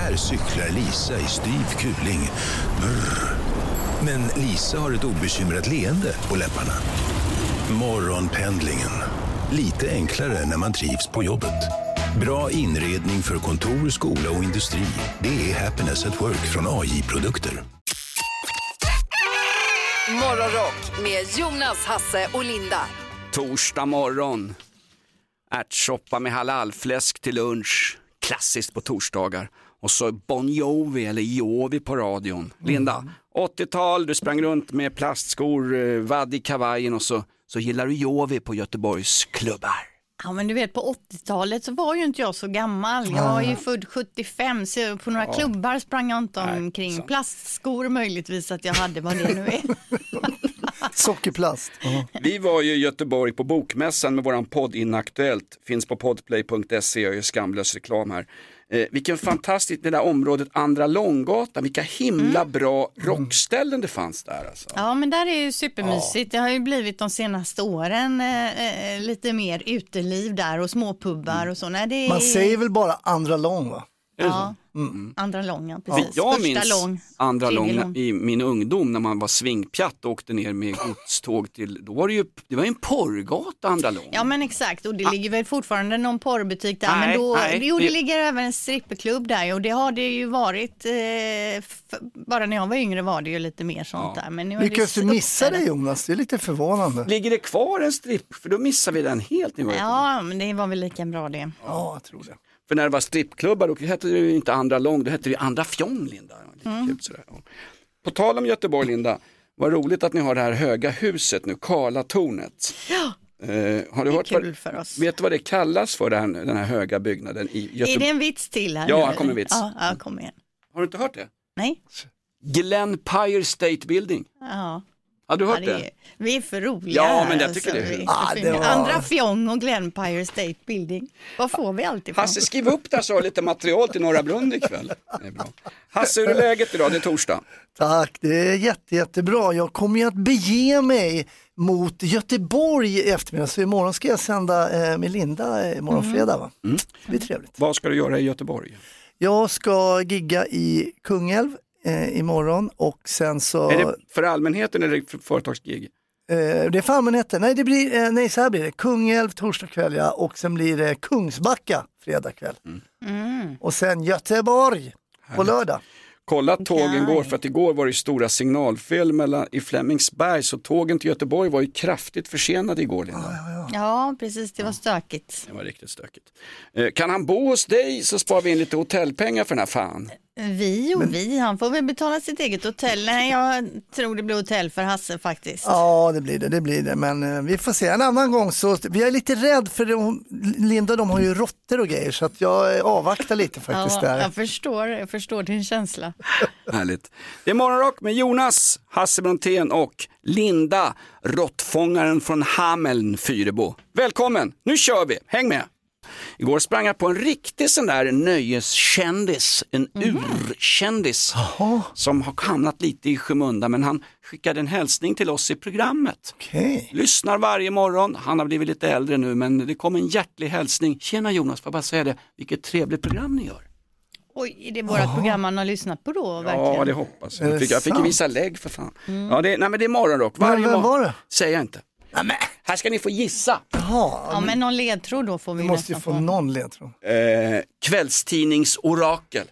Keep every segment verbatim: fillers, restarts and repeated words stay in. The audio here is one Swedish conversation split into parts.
Här cyklar Lisa i styv kuling. Brr. Men Lisa har ett obekymrat leende på läpparna. Morgonpendlingen. Lite enklare när man trivs på jobbet. Bra inredning för kontor, skola och industri. Det är Happiness at Work från A J-produkter. Morgonrock med Jonas, Hasse och Linda. Torsdag morgon. Ärtsoppa med halalfläsk till lunch. Klassiskt på torsdagar. Och så Bon Jovi eller Jovi på radion. Linda, mm. åttiotal, du sprang runt med plastskor, vadd i kavajen och så, så gillar du Jovi på Göteborgs klubbar. Ja, men du vet, på åttiotalet så var ju inte jag så gammal. Jag var ju född sjuttiofem, så på några ja. klubbar sprang jag inte omkring. Nej, plastskor möjligtvis att jag hade, vad det nu är. Sockerplast. Uh-huh. Vi var ju i Göteborg på bokmässan med våran podd Inaktuellt. Finns på podplay punkt se, jag gör skamlös reklam här. Eh, vilken fantastiskt, det där området Andra Långgatan, vilka himla mm. bra rockställen det fanns där alltså. Ja, men där är ju supermysigt. Ja. Det har ju blivit de senaste åren eh, lite mer uteliv där och småpubbar mm. och så. Nej, det är... Man säger väl bara Andra Lång, va? Ja, mm. Andra Långa, precis. Ja, jag Första minns lång, Andra Långa i min ungdom när man var svingpjatt och åkte ner med godståg till, då var det ju, det var ju en porrgata Andra Lång. Ja, men exakt, och det ah. ligger väl fortfarande någon porrbutik där, nej, men då, nej, jo, det det... ligger även en stripperklubb där, och det har det ju varit, eh, f- bara när jag var yngre var det ju lite mer sånt ja. där. Men nu är lyckas det du missa det, Jonas? Det är lite förvånande. Ligger det kvar en stripp? För då missar vi den helt. Ja, men det var väl lika bra det. Ja, jag tror det. För när det var strippklubbar då hette det ju inte Andra Lång, då hette det ju Andra Fjong, Linda. Mm. På tal om Göteborg, Linda, vad roligt att ni har det här höga huset nu, Karlatornet. Ja, eh, har du det är hört kul vad, för oss. Vet du vad det kallas för, den, den här höga byggnaden i Göteborg? Är det en vits till här? Ja, kom en vits. Ja, ja, kom igen. Har du inte hört det? Nej. Glenpire State Building. Ja. Har du hört ja, det? det? Vi är för roliga. Ja, men jag tycker alltså, det. Ah, det var... Andra Fjong och Glenpire State Building. Vad får vi alltid från? Hasse, skriv upp där så har lite material till Norra Brunn ikväll. Det är bra. Hasse, hur är läget idag? Det är torsdag. Tack, det är jätte, jättebra. Jag kommer ju att bege mig mot Göteborg i eftermiddag. Så imorgon ska jag sända eh, med Linda imorgon mm. fredag, va? Mm. Det blir trevligt. Vad ska du göra i Göteborg? Jag ska gigga i Kungälv eh, imorgon och sen så... Är det för allmänheten eller för företagsgig? Eh, det är för allmänheten. Nej, det blir, eh, nej, så här blir det. Kungälv torsdag kväll, ja, och sen blir det Kungsbacka fredag kväll. Mm. Mm. Och sen Göteborg på lördag. Kolla att tågen går, för att igår var det stora signalfel mellan, i Flemingsberg, så tågen till Göteborg var ju kraftigt försenade igår, Linda. Ja, ja, ja. ja precis, det var stökigt. Det var riktigt stökigt. Eh, kan han bo hos dig så sparar vi in lite hotellpengar för den här fan. Vi och Men... vi, han får väl betala sitt eget hotell. Nej, jag tror det blir hotell för Hasse faktiskt. Ja, det blir det, det blir det. Men eh, vi får se en annan gång. Så vi är lite rädd för de, Linda, de har ju råttor och grejer, så att jag eh, avvaktar lite faktiskt ja, där. Jag förstår, jag förstår din känsla. Härligt. Det är Morgonrock med Jonas, Hasse Brontén och Linda, råttfångaren från Hameln, Fyrebo. Välkommen, nu kör vi, häng med! Igår sprang jag på en riktig sån där nöjeskändis, en mm. urkändis Aha. som har hamnat lite i skymundan, men han skickade en hälsning till oss i programmet. Okay. Lyssnar varje morgon, han har blivit lite äldre nu, men det kom en hjärtlig hälsning. Tjena Jonas, får jag bara säga det, vilket trevligt program ni gör. Oj, är det vårt Aha. program man har lyssnat på då? Verkligen? Ja, det hoppas jag. Jag fick, jag fick visa lägg för fan. Mm. Ja, det, nej, men det är Morgonrock. Varje men vem var det? Säger jag inte. Nämen. Här ska ni få gissa. Jaha, ja, men någon ledtråd då får vi. Vi måste ju få på. någon ledtråd. Eh, kvällstidningsorakel.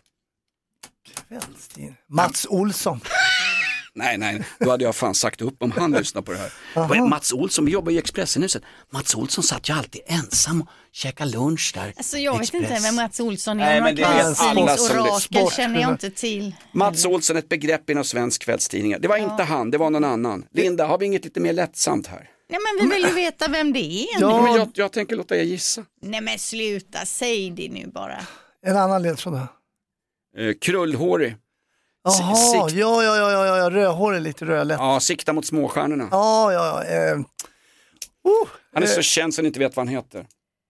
Kvällstidning. Mats Olsson. nej, nej, då hade jag fan sagt upp om han lyssnar på det här. Aha. Mats Olsson, vi jobbar i Expressenhuset. Mats Olsson satt ju alltid ensam och käkade lunch där. Alltså jag Express. vet inte vem Mats Olsson är. Nej, men det är alla som orakel känner jag inte till. Mats Olsson, ett begrepp inom svensk kvällstidningar. Det var ja. inte han, det var någon annan. Linda, har vi inget lite mer lättsamt här? Nej, men vi vill ju veta vem det är. Ja, men jag, jag tänker låta er gissa. Nej, men sluta, säg det nu bara. En annan ledtråd då? Eh, krullhårig. Jaha, Sikt... ja, ja, ja, ja, ja, rödhårig, lite rödlätt. Ja, sikta mot småstjärnorna. Ja, ja, ja. Eh, uh, han är eh, så känd så ni inte vet vad han heter.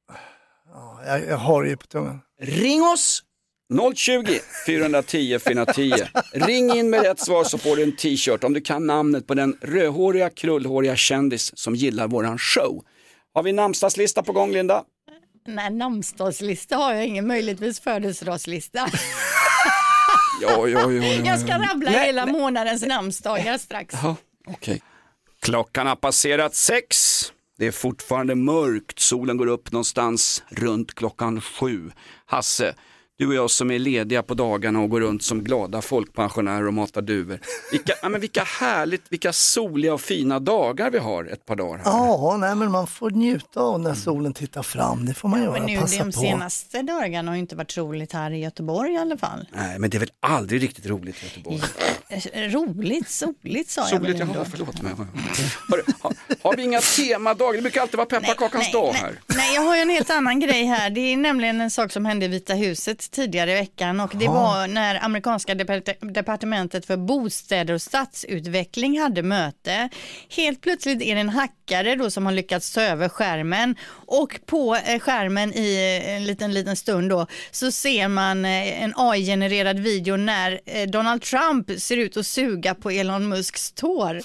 Ja, jag, jag har det ju på tungan. Ring oss! noll tjugo, fyra tio, fyra tio. Ring in med rätt svar så får du en t-shirt om du kan namnet på den rödhåriga, krullhåriga kändis som gillar våran show. Har vi namnsdagslista på gång, Linda? Nej, namnsdagslista har jag ingen, möjligtvis födelsedagslista. Ja, ja, ja, ja, ja. Jag ska rabbla nej, hela nej. månadens namnsdagar strax. Ja, okej. Klockan har passerat sex. Det är fortfarande mörkt. Solen går upp någonstans runt klockan sju. Hasse, du och jag som är lediga på dagarna och går runt som glada folkpensionärer och matar duvor. Vilka, ja, men vilka härligt, vilka soliga och fina dagar vi har ett par dagar här. Ja, nej, men man får njuta av när solen tittar fram. Det får man göra. Men nu Passa de på. senaste dagarna har ju inte varit roligt här i Göteborg i alla fall. Nej, men det är väl aldrig riktigt roligt i Göteborg. Roligt, soligt sa jag Soligt, väl ändå. jaha, förlåt mig. Hörru, har, har vi inga temadagar? Det brukar alltid vara pepparkakans dag här. Nej, nej, jag har ju en helt annan grej här. Det är nämligen en sak som hände i Vita huset tidigare i veckan och det var när amerikanska depart- departementet för bostäder och stadsutveckling hade möte. Helt plötsligt är det en hackare då som har lyckats ta över skärmen och på eh, skärmen i en liten liten stund då så ser man eh, en A I-genererad video när eh, Donald Trump ser ut att suga på Elon Musks tår.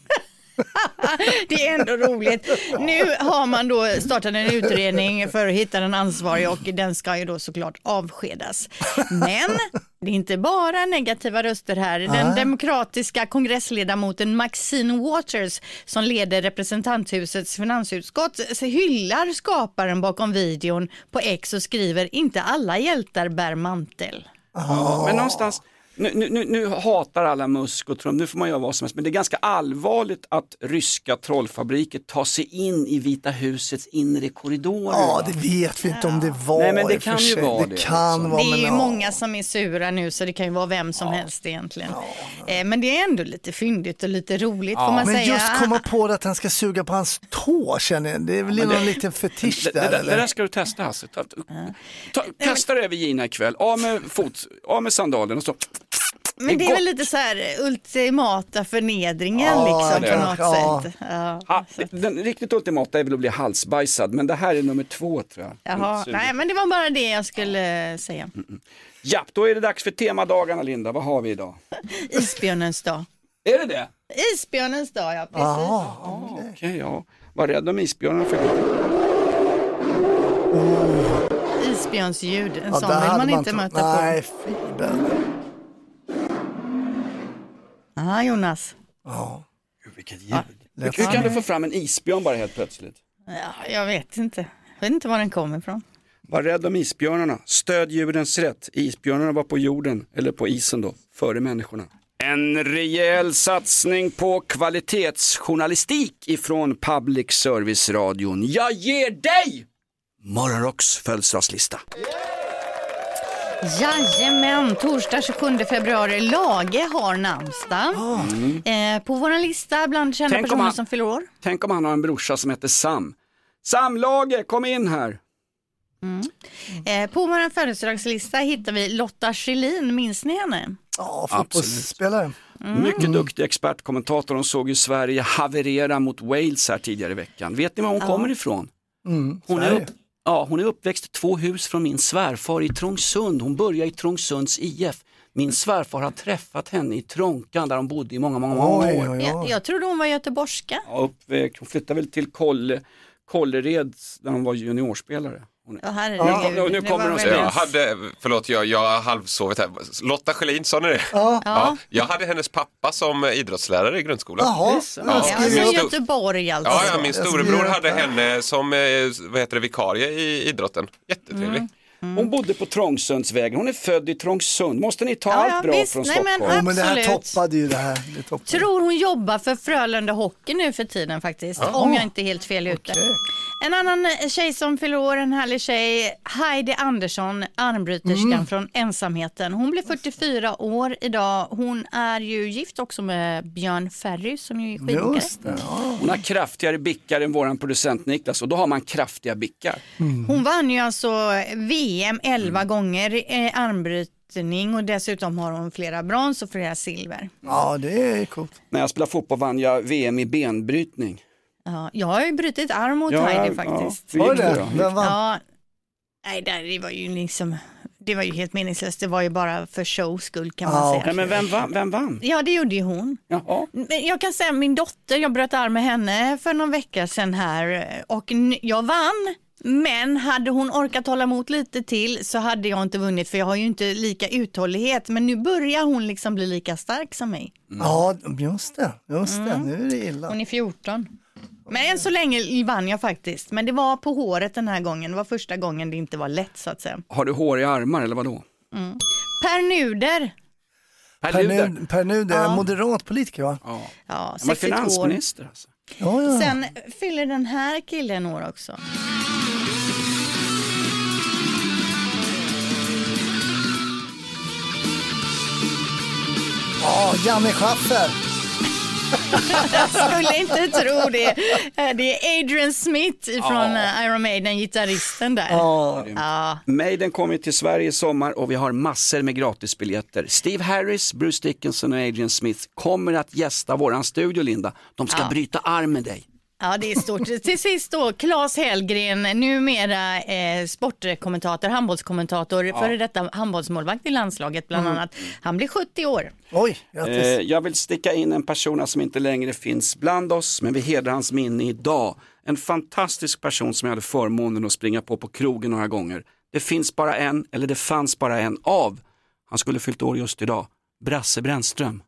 Det är ändå roligt. Nu har man då startat en utredning för att hitta den ansvariga och den ska ju då såklart avskedas. Men det är inte bara negativa röster här. Den demokratiska kongressledamoten Maxine Waters som leder representanthusets finansutskott hyllar skaparen bakom videon på X och skriver inte alla hjältar bär mantel. Ja, men någonstans, nu, nu, nu hatar alla Musk och Trump, nu får man göra vad som helst, men det är ganska allvarligt att ryska trollfabriker tar sig in i Vita husets inre korridorer. Ja, det vet vi inte om det var. Nej, men det i och för kan ju sig. vara det. det, Kan liksom. vara, Det är men ju ja. många som är sura nu så det kan ju vara vem som helst egentligen. Eh, Men det är ändå lite fyndigt och lite roligt får man Men säga. just komma på det att han ska suga på hans tå, känner jag. Det är väl någon liten fetisch Det, det, där, det, eller? det där ska du testa, Hasse. Ta, ta, kasta det över Gina ikväll. Av med, fot, av med sandalen och så. Men det är gott. väl lite så här ultimata förnedringen Ja, liksom det på är något ja. sätt. Ja. Ha, den riktigt ultimata är väl att bli halsbajsad, men det här är nummer två tror jag. Jaha, Suger. nej men det var bara det jag skulle säga. Ja, då är det dags för temadagarna, Linda. Vad har vi idag? Isbjörnens dag. Är det det? Isbjörnens dag, ja precis. Jaha, Okej, okay, ja. Var rädd om isbjörnen för Isbjörnsljud, en ja, sån där vill hade man inte tro- möta Nej, på. fibern. Ja, Jonas. Ja. Gud, vilket ljud. Hur, hur kan du få fram en isbjörn bara helt plötsligt? Ja, jag vet inte. Jag vet inte var den kommer ifrån. Var rädd om isbjörnarna. Stöd djurens rätt. Isbjörnarna var på jorden, eller på isen då, före människorna. En rejäl satsning på kvalitetsjournalistik ifrån Public Service-radion. Jag ger dig Morgonrocks födelsedagslista. Jajamän, torsdag tjugosjunde februari. Lage har namnsdag. Mm. Eh, på vår lista bland kända Tänk om personer han- som fyller år. Tänk om han har en brorsa som heter Sam. Sam Lage, kom in här. Eh, på vår födelsedagslista hittar vi Lotta Schelin. Minns ni henne? Ja, fotbollsspelare. Mycket duktig expertkommentator. Hon såg ju Sverige haverera mot Wales här tidigare i veckan. Vet ni var hon kommer ifrån? Mm, Hon är, Sverige. upp, ja, hon är uppväxt två hus från min svärfar i Trångsund. Hon började i Trångsunds I F. Min svärfar har träffat henne i Trånkan där de bodde i många, många, många Oj, år. oj, Jag, oj. jag trodde hon var göteborgska. Ja, uppväxt. Hon flyttade väl till Kolle, Kållered där hon var juniorspelare. Hon är... Ja, herregud. Ja, nu Det kommer var de väldigt- säga, Jag hade, förlåt jag, jag har halvsovit här. Lotta Schelin, sa ni det? Ja. Ja. Jag hade hennes pappa som idrottslärare i grundskolan. Jaha, så. ja. Ja, min från stor- Göteborg alltså. Ja, ja, min Jag storebror skriver hade upp här. henne som eh, vad heter det, vikarie i idrotten. Jättetrevlig. Hon bodde på Trångsundsvägen. Hon är född i Trångsund. Måste ni ta Ja, ja, allt bra visst. från Nej, men- Stockholm? Jo, men det här Absolut. toppade ju det här. Det toppade. Tror hon jobbar för Frölunda Hockey nu för tiden faktiskt. Om jag inte är helt fel ute. Okej. En annan tjej som fyller år, en härlig tjej, Heidi Andersson, armbryterskan Mm. från Ensamheten. Hon blir fyrtiofyra år idag. Hon är ju gift också med Björn Ferry som ju är skidåkare. Just det, ja. Hon har kraftigare bickar än våran producent Niklas och då har man kraftiga bickar. Hon vann ju alltså V M elva gånger i armbrytning och dessutom har hon flera brons och flera silver. Ja, det är coolt. När jag spelade fotboll vann jag V M i benbrytning. Ja, jag har ju brutit arm mot Ja, Heidi ja, faktiskt. hur Var gick det det det? då? Vem vann? Ja, nej, det var ju liksom, det var ju helt meningslöst. Det var ju bara för show skull kan man Ja, säga. Nej, men vem vann? Vem vann? Ja, det gjorde ju hon. Jaha. Men jag kan säga min dotter, jag bröt arm med henne för någon vecka sedan här och n- jag vann. Men hade hon orkat hålla emot lite till så hade jag inte vunnit, för jag har ju inte lika uthållighet. Men nu börjar hon liksom bli lika stark som mig. Mm. Ja, just det. Just det. Mm. Nu är det illa. Hon är fjorton. Men än så länge vann jag faktiskt. Men det var på håret den här gången. Det var första gången det inte var lätt, så att säga. Har du hår i armar eller vadå? Mm. Per Nuder. Per, per Nuder? Nuder, per Nuder ja. Moderat politiker, va? Ja, ja sextiotvå år. Finansminister alltså. Ja, ja. Sen fyller den här killen år också. Ja, Janne Schaffer. Jag skulle inte tro det. Det är Adrian Smith från ja. Iron Maiden, gitarristen där. Ja. Ja. Maiden kommer till Sverige i sommar och vi har massor med gratisbiljetter. Steve Harris, Bruce Dickinson och Adrian Smith kommer att gästa våran studio, Linda. De ska ja. bryta arm med dig. Ja, det är stort. Till sist då, Claes Hellgren, numera eh, sportkommentator, handbollskommentator, ja. före detta handbollsmålvakt i landslaget bland mm. annat. Han blir sjuttio år. Oj, eh, jag vill sticka in en person som inte längre finns bland oss, men vi hedrar hans minne idag. En fantastisk person som jag hade förmånen att springa på på krogen några gånger. Det finns bara en, eller det fanns bara en av. Han skulle fyllt år just idag. Brasse Brännström.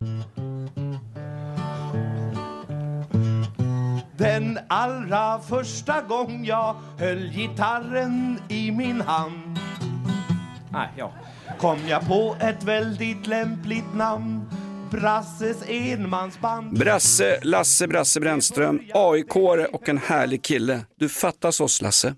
Den allra första gång jag höll gitarren i min hand, ah, ja. kom jag på ett väldigt lämpligt namn. Brasses enmansband. Brasse, Lasse Brasse Brännström, A I K-are och en härlig kille. Du fattas oss, Lasse.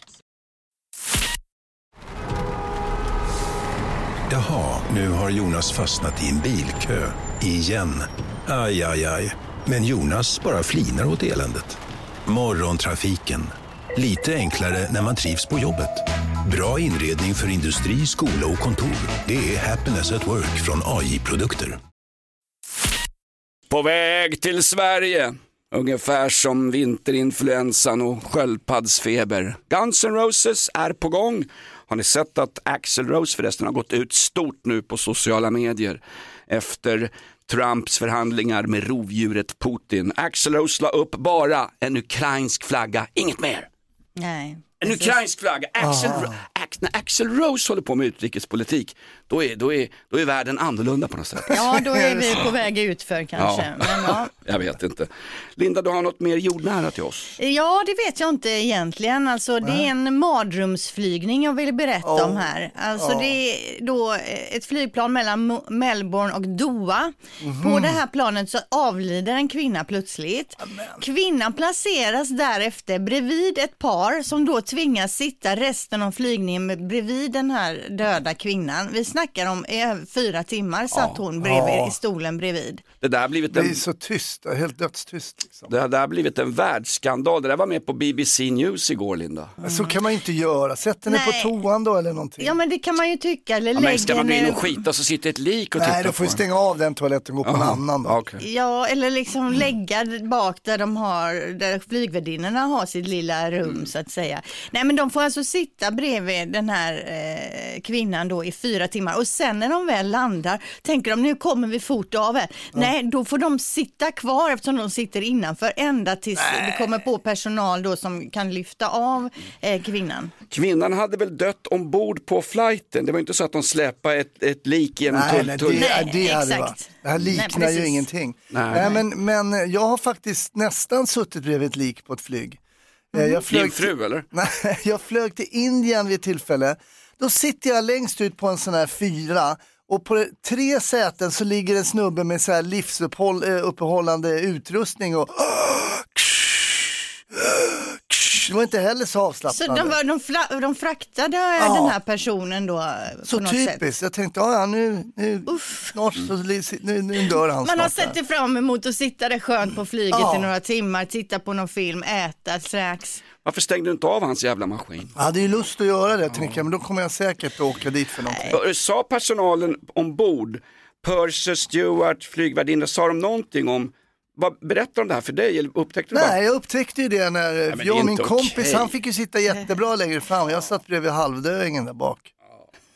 Jaha, nu har Jonas fastnat i en bilkö. Igen. Aj, aj, aj. Men Jonas bara flinar åt eländet. Morgontrafiken. Lite enklare när man trivs på jobbet. Bra inredning för industri, skola och kontor. Det är Happiness at Work från A J-produkter. På väg till Sverige. Ungefär som vinterinfluensan och sköldpaddsfeber. Guns N' Roses är på gång. Har ni sett att Axl Rose förresten har gått ut stort nu på sociala medier efter Trumps förhandlingar med rovdjuret Putin? Axl Rose la upp bara en ukrainsk flagga, inget mer. Nej. En ukrainsk flagga. Axl, ah. Ax, när Axl Rose håller på med utrikespolitik, då är, då, är, då är världen annorlunda på något sätt. Ja, då är vi på väg ut för kanske. Ja. Men, ja. Jag vet inte. Linda, du har något mer jordnära till oss? Ja, det vet jag inte egentligen. Alltså, det är en mardrumsflygning jag vill berätta oh. om här. Alltså, oh. det är då ett flygplan mellan Melbourne och Doha. Mm-hmm. På det här planet så avlider en kvinna plötsligt. Amen. Kvinnan placeras därefter bredvid ett par som då tvingas sitta resten av flygningen bredvid den här döda kvinnan. Vi snackar om i över fyra timmar satt ja. hon bredvid, ja. i stolen bredvid. Det där har blivit en... Det är så tyst, helt dödstyst. Liksom. Det där har blivit en världsskandal. Det där var med på B B C News igår, Linda. Mm. Så kan man ju inte göra. Sätt henne på toan då eller någonting. Ja, men det kan man ju tycka. Eller ja, men ska man gå in och skita så sitter ett lik och Nej, titta på. Nej, då får vi stänga av den toaletten och gå på en annan då. Okay. Ja, eller liksom lägga bak där de har, där flygvärdinnorna har sitt lilla rum mm. så att säga. Nej, men de får alltså sitta bredvid den här eh, kvinnan då i fyra timmar. Och sen när de väl landar tänker de, nu kommer vi fort av er. Ja. Nej, då får de sitta kvar eftersom de sitter innanför ända tills Nej. det kommer på personal då som kan lyfta av eh, kvinnan. Kvinnan hade väl dött ombord på flighten. Det var inte så att de släppade ett, ett lik genom nej, tull. Nej, tull. det, nej, det, exakt. Det, va? Det här liknar nej, ju ingenting. Nej. Nej, men, men jag har faktiskt nästan suttit bredvid ett lik på ett flyg. Mm. Jag flög Din fru till, eller? Nej, jag flög till Indien vid ett tillfälle. Då sitter jag längst ut på en sån här fyra och på tre säten så ligger en snubbe med så här livsuppehållande utrustning och det var inte heller så avslappnande. Så de, var, de, fla, de fraktade ja. den här personen då på så något typiskt. Sätt. Jag tänkte, ja nu, nu, snart, så, nu, nu dör han. Man har sett det fram emot att sitta där skönt på flyget ja. i några timmar, titta på någon film, äta strax. Varför stängde du inte av hans jävla maskin? Ja, det är ju lust att göra det, ja. tänker jag, men då kommer jag säkert att åka dit för någonting. Sa personalen ombord, Purser, Stewart, flygvärdinna, sa de någonting om vad berättar de det här för dig? Eller upptäckte du Nej, bara? jag upptäckte ju det när ja, jag och min kompis, okay. han fick ju sitta jättebra längre fram. Jag satt bredvid halvdöingen där bak. Ja, inte okej.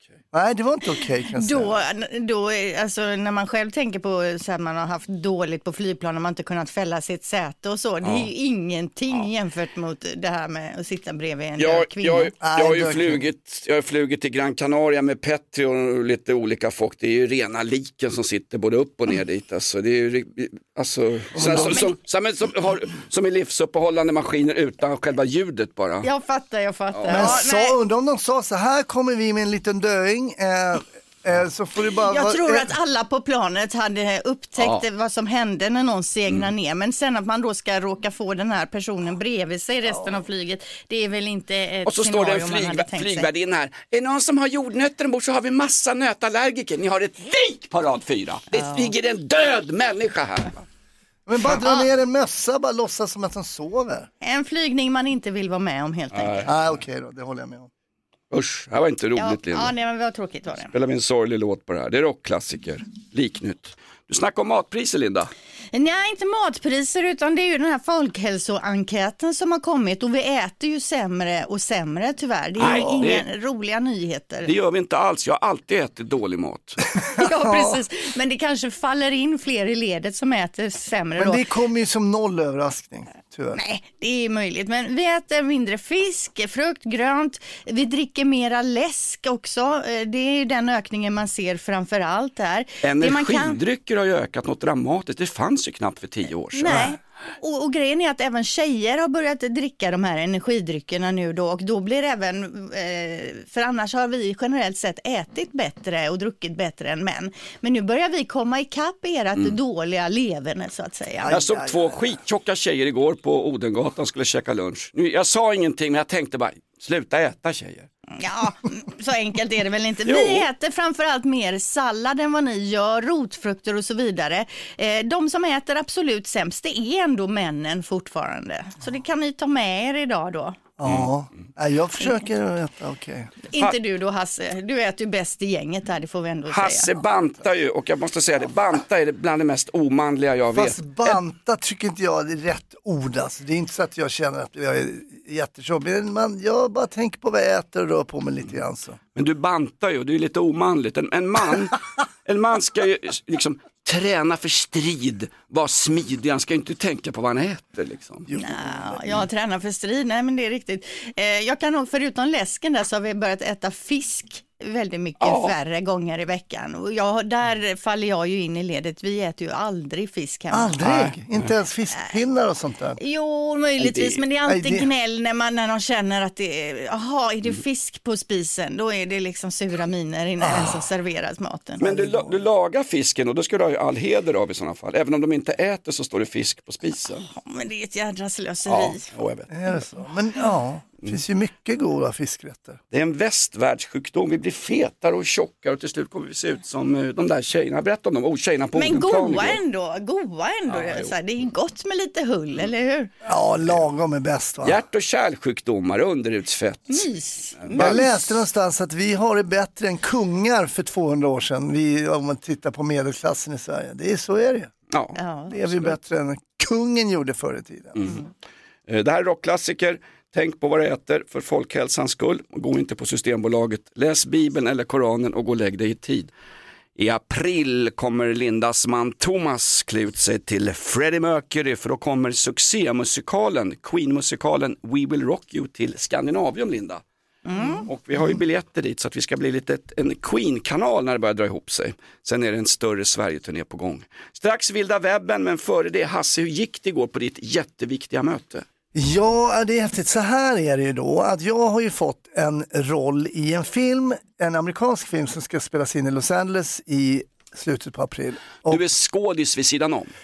Nej, det var inte okej okay, kan jag Då, säga. då, alltså, när man själv tänker på så att man har haft dåligt på flygplan och man inte kunnat fälla sitt säte och så. Det är ju ingenting ja. jämfört mot det här med att sitta bredvid en jag, kvinna. Jag, jag, har ju flugit, jag har flugit till Gran Canaria med Petri och lite olika folk. Det är ju rena liken som sitter både upp och ner dit. Alltså, det är ju, alltså, så, som, som, som, som, har, som är livsuppehållande maskiner utan själva ljudet bara. Jag fattar, jag fattar. Men ja, så, undrar om de sa så här kommer vi med en liten döing. Eh, eh, så får det bara jag vara, tror eh, att alla på planet hade upptäckt ja. vad som hände när någon segnar mm. ner. Men sen att man då ska råka få den här personen bredvid sig resten ja. av flyget, det är väl inte ett och så står det en flyg, flygvärdin här. Är någon som har jordnötter ombord så har vi massa nötallergiker. Ni har ett lik på rad fyra. Det ja. ligger en död människa här. Men bara dra ner en mössa, bara låtsas som att de sover. En flygning man inte vill vara med om helt enkelt. Nej, ah, okej okay då, det håller jag med om. Usch, det här var inte roligt, ja, Linda. Ja, nej, men vad tråkigt var det. Spelar vi en sorglig låt på det här. Det är rockklassiker. Liknytt. Du snackar om matpriser, Linda. Nej, inte matpriser utan det är ju den här folkhälsoenkäten som har kommit och vi äter ju sämre och sämre tyvärr. Det är Nej, ju inga det... roliga nyheter. Det gör vi inte alls. Jag har alltid ätit dålig mat. Ja, precis. Men det kanske faller in fler i ledet som äter sämre Men då. det kommer ju som noll överraskning. Tyvärr. Nej, det är möjligt. Men vi äter mindre fisk, frukt, grönt. Vi dricker mera läsk också. Det är ju den ökningen man ser framför allt här. Energidrycker har ju ökat något dramatiskt. Det fanns ju knappt för tio år sedan. Nej. Och, och grejen är att även tjejer har börjat dricka de här energidryckerna nu då och då blir även, eh, för annars har vi generellt sett ätit bättre och druckit bättre än män. Men nu börjar vi komma ikapp ert mm. dåliga leverne så att säga. Jag såg två skittjocka tjejer igår på Odengatan skulle käka lunch. Nu, jag sa ingenting men jag tänkte bara, sluta äta tjejer. Ja, så enkelt är det väl inte. Vi äter framförallt mer sallad än vad ni gör, rotfrukter och så vidare. Eh, de som äter absolut sämst, det är ändå männen fortfarande. Så det kan ni ta med er idag då. Ja, mm. jag försöker äta okej. Okay. Inte du då Hasse, du äter ju bäst i gänget här, det får vi ändå säga. Hasse bantar ju och jag måste säga det, banta är det bland det mest omanliga jag Fast vet. Fast banta tycker inte jag är rätt ord alltså. Det är inte så att jag känner att jag är jättejobbig, men jag bara tänker på vad jag äter och rör på mig lite grann så. Men du bantar ju, det är lite omanligt. En, en man, en man ska ju liksom träna för strid, vara smidig, han ska inte tänka på vad han äter liksom. Nej, jag tränar för strid, nej men det är riktigt. Eh, jag kan nog, förutom läsken där så har vi börjat äta fisk väldigt mycket ja. färre gånger i veckan. Och jag, där faller jag ju in i ledet. Vi äter ju aldrig fisk hemma. Aldrig? Nej. Inte ens fiskpinnar och sånt där? Jo, möjligtvis. Men det är alltid gnäll när, man, när de känner att det är, aha, är det fisk på spisen? Då är det liksom sura miner innan ah. ens har serverat maten. Men du, du lagar fisken och då ska du ha all heder av i sådana fall. Även om de inte äter så står det fisk på spisen. Ja, men det är ett jädra slöseri. Ja, jag vet. Är det så? Men ja... Det finns ju mycket goda fiskrätter. Det är en västvärldssjukdom. Vi blir fetare och tjockare och till slut kommer vi se ut som de där tjejerna. Berätta om dem. Oh, tjejerna på Men goa ändå. Goa ändå. Ja, så här, det är gott med lite hull, eller hur? Ja, lagom är bäst va? Hjärt- och kärlsjukdomar, underutsfett. Mys. Jag läste någonstans att vi har det bättre än kungar för tvåhundra år sedan. Vi, om man tittar på medelklassen i Sverige. Det är så är det. Ja, ja det är vi bättre än kungen gjorde förr i tiden. Mm. Det här är rockklassiker. Tänk på vad du äter för folkhälsans skull. Gå inte på Systembolaget. Läs Bibeln eller Koranen och gå och lägg dig i tid. I april kommer Lindas man Thomas klä ut sig till Freddie Mercury för då kommer succémusikalen, Queen-musikalen We Will Rock You till Skandinavium, Linda. Mm. Och vi har ju biljetter dit så att vi ska bli lite en Queen-kanal när det börjar dra ihop sig. Sen är det en större Sverige-turné på gång. Strax vilda webben, men före det, Hasse, hur gick det igår på ditt jätteviktiga möte? Ja, det är häftigt. Så här är det ju då att jag har ju fått en roll i en film, en amerikansk film som ska spelas in i Los Angeles i slutet på april. Och du är skådis vid sidan om.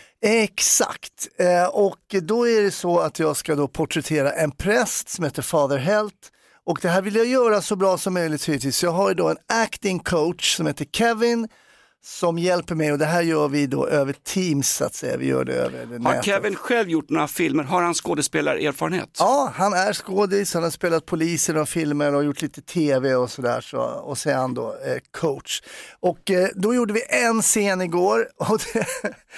Exakt. Eh, och då är det så att jag ska då porträttera en präst som heter Father Helt. Och det här vill jag göra så bra som möjligt hittills. Så jag har ju då en acting coach som heter Kevin som hjälper mig och det här gör vi då över Teams så att säga. Vi gör det över det Har nätet. Kevin själv gjort några filmer? Har han skådespelarerfarenhet? Ja, han är skådis. Han har spelat poliser och filmer och gjort lite tv och sådär. Så, och så är han då eh, coach. Och eh, då gjorde vi en scen igår och det,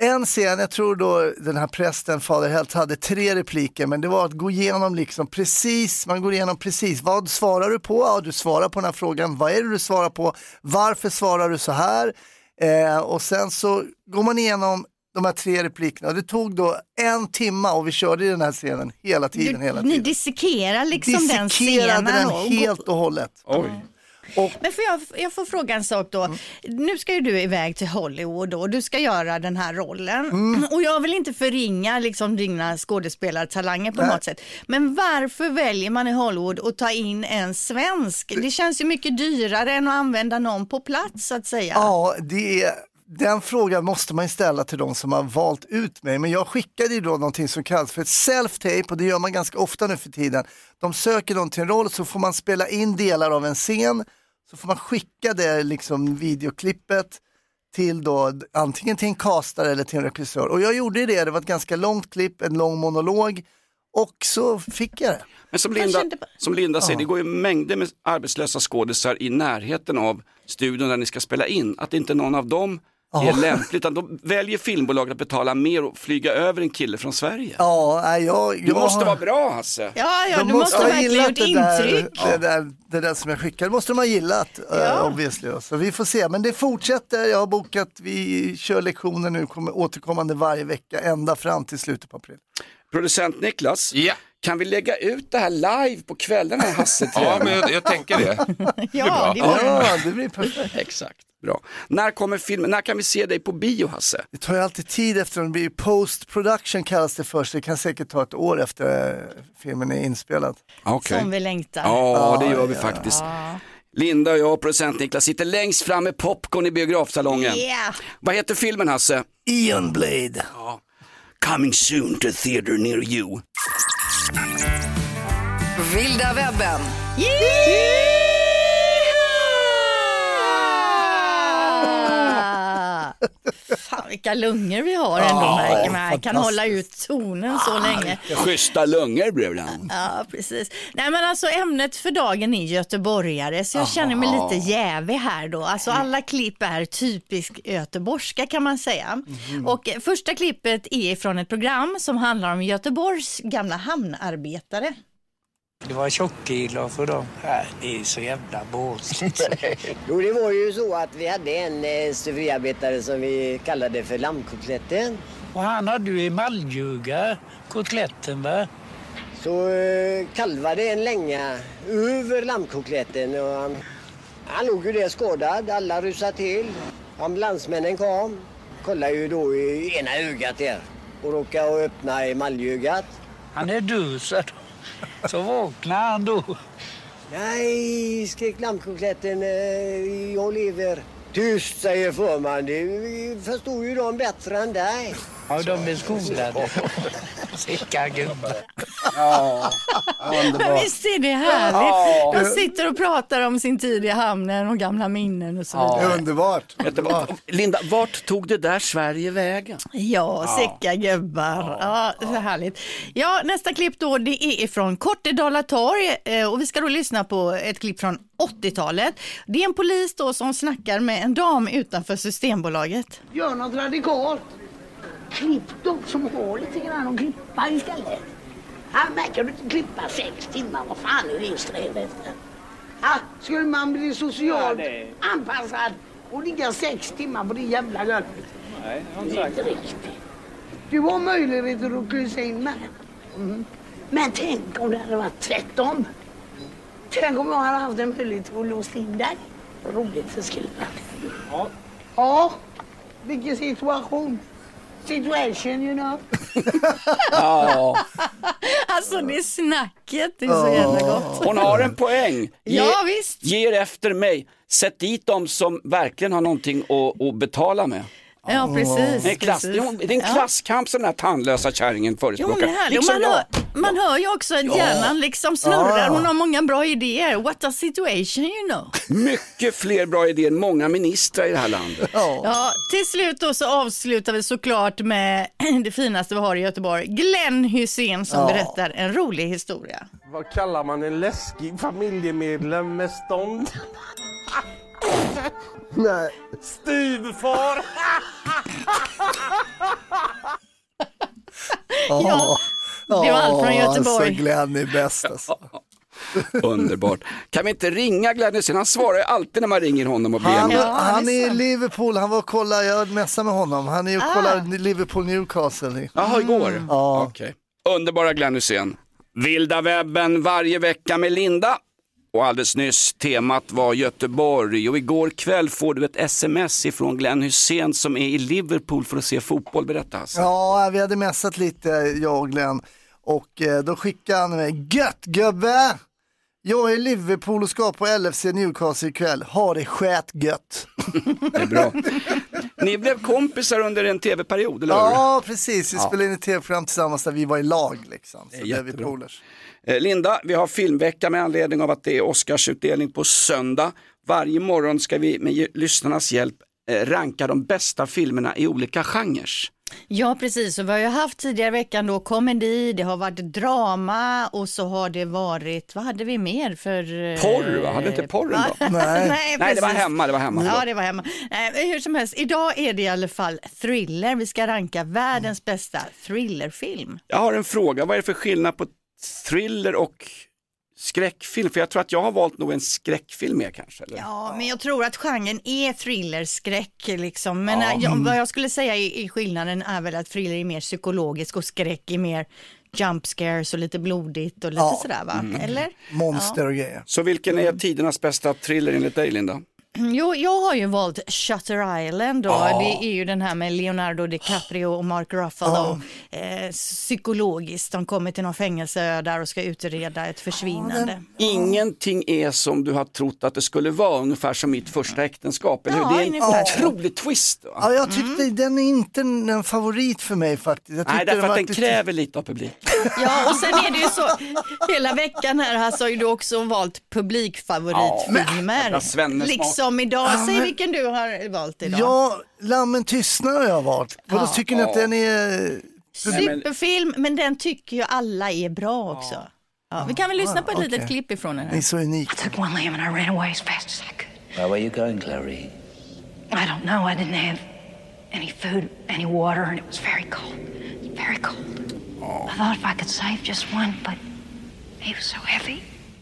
En scen, jag tror då den här prästen, Fader Helt, hade tre repliker, men det var att gå igenom liksom precis, man går igenom precis, vad svarar du på? Ja, du svarar på den här frågan, vad är det du svarar på? Varför svarar du så här? Eh, och sen så går man igenom de här tre replikerna. Det tog då en timma och vi körde i den här scenen hela tiden. Du, hela tiden. Ni dissekerar liksom den Dissekerade scenen. den helt och hållet. Oj. Och, Men får jag, jag får fråga en sak då. Mm. Nu ska ju du iväg till Hollywood och du ska göra den här rollen. Mm. Och jag vill inte förringa liksom dina skådespelartalanger på Nej. något sätt. Men varför väljer man i Hollywood att ta in en svensk? Det känns ju mycket dyrare än att använda någon på plats så att säga. Ja, det är... Den frågan måste man ställa till de som har valt ut mig. Men jag skickade ju då någonting som kallas för ett self-tape, och det gör man ganska ofta nu för tiden. De söker någon till en roll, så får man spela in delar av en scen, så får man skicka det liksom videoklippet till då antingen till en castare eller till en regissör. Och jag gjorde det, det var ett ganska långt klipp, en lång monolog, och så fick jag det. Men som Linda, som Linda säger, det går ju mängder med arbetslösa skådisar i närheten av studion där ni ska spela in. Att inte någon av dem är oh. lämpligt, utan då väljer filmbolaget att betala mer och flyga över en kille från Sverige. Ja, jag, jag Du måste har... vara bra, Hasse. Ja, ja, du måste, måste verkligen gjort intryck. Det där, det där som jag skickade, det måste de ha gillat, ja. uh, obviously. Så vi får se, men det fortsätter. Jag har bokat, vi kör lektioner nu, kommer återkommande varje vecka, ända fram till slutet på april. Producent Niklas, ja. Kan vi lägga ut det här live på kvällarna, Hasse? Ja, men jag, jag tänker det. Ja, det, det, ja, det blir perfekt. Exakt. Bra. När kommer filmen? När kan vi se dig på bio, Hasse? Det tar ju alltid tid efter den blir post-production kallas det först. Det kan säkert ta ett år efter filmen är inspelad. Okay. Som vi längtar. Ja, det gör vi ja, faktiskt. Ja. Linda och jag och producent Niklas sitter längst fram med popcorn i biografsalongen. Yeah. Vad heter filmen, Hasse? Eon Blade. Ja. Coming soon to a theater near you. Vilda webben. Yeah! Fan, vilka lungor vi har ändå, oh, märker man. Jag kan hålla ut tonen så länge. Schyssta lungor blev det. Ja, precis. Nej, men alltså ämnet för dagen är göteborgare, så jag Aha. känner mig lite jävig här då. Alltså alla klipp är typisk göteborgska kan man säga. Mm. Och första klippet är från ett program som handlar om Göteborgs gamla hamnarbetare. Det var tjockgillar för dem. Nej, det är så jävla båsigt. Jo, det var ju så att vi hade en eh, stuveriarbetare som vi kallade för lammkotletten. Och han hade ju emaljuga kotletten, va? Så eh, kalvade en länga över lammkotletten och han, han låg ju där skadad. Alla rusade till. Ambulansmännen kom. Kollade ju då i ena ögat där och råkade öppna emaljugat. Han är död, så Så vaknade han då. Nej, skrek lammkotletten, jag lever. Tyst, säger förman. Det förstår ju de bättre än dig. Ja, de är skolade. Sicka gubbar. Ja, men visst är det härligt. De sitter och pratar om sin tid i hamnen och gamla minnen och så vidare. Ja, underbart. underbart. Linda, vart tog det där Sverige vägen? Ja, sicka gubbar. Ja, så härligt. Ja, nästa klipp då, det är från Kortedala torg och vi ska då lyssna på ett klipp från åttiotalet. Det är en polis då som snackar med en dam utanför Systembolaget. Gör något radikalt. Klipp dem som har lite grann och klippa istället. Han märker du inte klippa sex timmar. Vad fan är det sträv efter? Ja, skulle man bli socialt ja, anpassad och ligga sex timmar på det jävla golvet? Nej, det är inte riktigt. Du har möjligheter att kryssa in med. Mm. Men tänk om det hade varit tretton. Tänk om jag hade haft en möjlighet att låsa in dig. Roligt för skriva. Ja. Ja, vilken situation. Situation, you know. Ja. Alltså det snacket, det är så jävla gott. Hon har en poäng. Ge, ja, visst. Ge er efter mig. Sätt dit dem som verkligen har någonting att, att betala med. Ja, precis. Det är, klass, precis. det är en klasskamp som den här tandlösa kärringen förespråkar. Jo, liksom man, hör, man hör ju också att hjärnan liksom snurrar. Ja. Hon har många bra idéer. What a situation, you know. Mycket fler bra idéer än många ministrar i det här landet. Ja. Ja, till slut då så avslutar vi såklart med det finaste vi har i Göteborg. Glenn Hussein som ja. berättar en rolig historia. Vad kallar man en läskig familjemedlem med stånd? Nej. Styvfar. Ja, det var allt från Göteborg. Alltså Glenn är bäst alltså. Underbart. Kan vi inte ringa Glenn Hysén? Han svarar ju alltid när man ringer honom och ber Han, honom. Ja, han det är är i sant. Liverpool, han var och kollade, jag mässade med honom. Han är och Ah. kollar Liverpool Newcastle. Jaha, igår? Ja. Okej. Underbara Glenn Hysén. Vilda webben varje vecka med Linda. Och alldeles nyss, temat var Göteborg. Och igår kväll får du ett sms ifrån Glenn Hysén som är i Liverpool för att se fotboll. Berätta alltså. Ja, vi hade mässat lite, jag och Glenn. Och eh, då skickade han mig, gött gubbe! Jag är i Liverpool och ska på L F C Newcastle ikväll. Ha det skitgött. Det är bra. Ni blev kompisar under en tv-period, eller hur? Ja, precis. Vi Ja. spelade in ett tv-program tillsammans där vi var i lag. Liksom. Så Det är blev vi jättebra. polers. Eh, Linda, vi har filmvecka med anledning av att det är Oscarsutdelning på söndag. Varje morgon ska vi med ju- lyssnarnas hjälp eh, ranka de bästa filmerna i olika genrer. Ja, precis. Och vi har ju haft tidigare i veckan då komedi, det har varit drama och så har det varit, vad hade vi mer för... eh, Porr, va? Hade inte porren då? Nej. Nej, Nej, det var precis. hemma, det var hemma. Ja, det var hemma. Nej, hur som helst, idag är det i alla fall thriller. Vi ska ranka världens bästa thrillerfilm. Jag har en fråga, vad är det för skillnad på thriller och skräckfilm? För jag tror att jag har valt nog en skräckfilm mer kanske. Eller? Ja, men jag tror att genren är thrillerskräck liksom. Men Ja. äh, jag, vad jag skulle säga i, i skillnaden är väl att thriller är mer psykologisk och skräck är mer jump scares och lite blodigt och lite Ja. sådär va? Eller? Monster och grejer. Så vilken är tidernas bästa thriller enligt dig, Linda? Jo, jag har ju valt Shutter Island då. Det är ju den här med Leonardo DiCaprio och Mark Ruffalo. Eh, psykologiskt, de kommer till någon fängelseö där och ska utreda ett försvinnande. Ingenting är som du har trott att det skulle vara, ungefär som mitt första äktenskap. Eller Ja, hur? Det är en ungefär. otrolig twist. Va? Ja, jag tyckte den är inte en favorit för mig faktiskt. Jag Nej, tyckte därför var att den lite- kräver lite av publik. Ja, och sen är det ju så, hela veckan här Hasse, har ju du också valt publikfavoritfilmer. Ja, Svennes liksom idag, säg vilken du har valt idag. Ja, Lammen tystnar har jag valt. Vadå, Ja. tycker ni att den är... Superfilm, men den tycker ju alla är bra också. Ja, vi kan väl lyssna på ett okej. litet klipp ifrån den Den är här. så unik. Took one lamb and I ran away as fast as I could. Where were you going, Clary? I don't know. I didn't have any food, any water, and it was very cold. Very cold. I thought if I could save just one, but he was so heavy.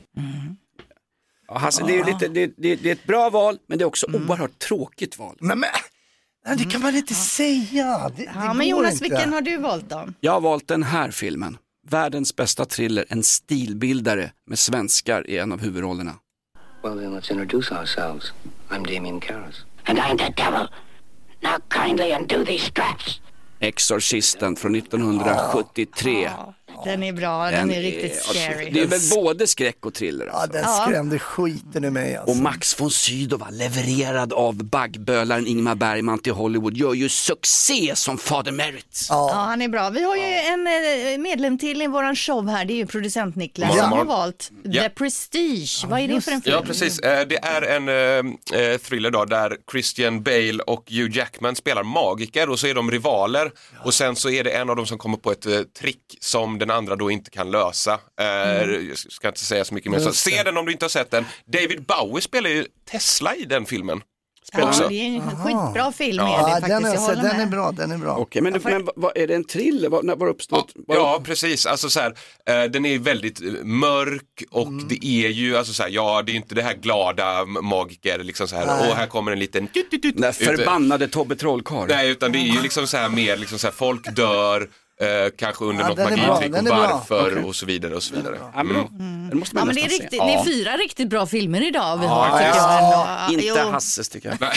Ja, Hasse, det, är ju lite, det, det, det är ett bra val, men det är också oerhört tråkigt val. Men, men, nej, det kan man inte säga. Det, Ja, det men går Jonas, inte. vilken har du valt då? Jag har valt den här filmen. Världens bästa thriller, en stilbildare med svenskar i en av huvudrollerna. Well, then let's introduce ourselves. I'm Damien Karras. And I'm the devil. Now kindly undo these straps. Exorcisten från nittonhundrasjuttiotre. Den är bra, den, är riktigt scary. Det är väl både skräck och thriller Ja, alltså. den Ja. skrämde skiten i mig alltså. Och Max von Sydow, va, levererad av baggbölaren Ingmar Bergman till Hollywood, gör ju succé som Fader Merit. Ja, han är bra. Vi har ju en eh, medlem till i våran show här, det är ju producent Niklas Morgon, som har morgon. valt Ja. The Prestige. Vad är det för en film? Ja, precis. Eh, Det är en eh, eh, thriller då, där Christian Bale och Hugh Jackman spelar magiker och så är de rivaler och sen så är det en av dem som kommer på ett eh, trick som den andra då inte kan lösa. Eh, Jag ska inte säga så mycket mer. Så Just det. se den om du inte har sett den. David Bowie spelar ju Tesla i den filmen. Ja, också. det är en skitbra film Ja. är det Ja, faktiskt. den, är, Jag så, håller den är med. bra, den är bra. Okej, men, men vad, vad, är det en thriller? Vad, när, var uppstått? Var Ja, precis. Alltså så här, eh, den är väldigt eh, mörk och det är ju, alltså så här, ja, det är inte det här glada magiker, liksom så här, och här kommer en liten... Den där förbannade Tobbe Trollkarl. Nej, utan det är ju liksom så här mer, liksom så här, folk dör, eh, kanske under Ja, något den är bra, magitrick och den är bra. varför Okej. och så vidare och så vidare. Ja, men, då, den måste man Ja, men det, är nästan riktigt, se. det är Ja. fyra riktigt bra filmer idag vi Ja, har. tycker ja, jag ändå. inte Jo. Hasses tycker jag.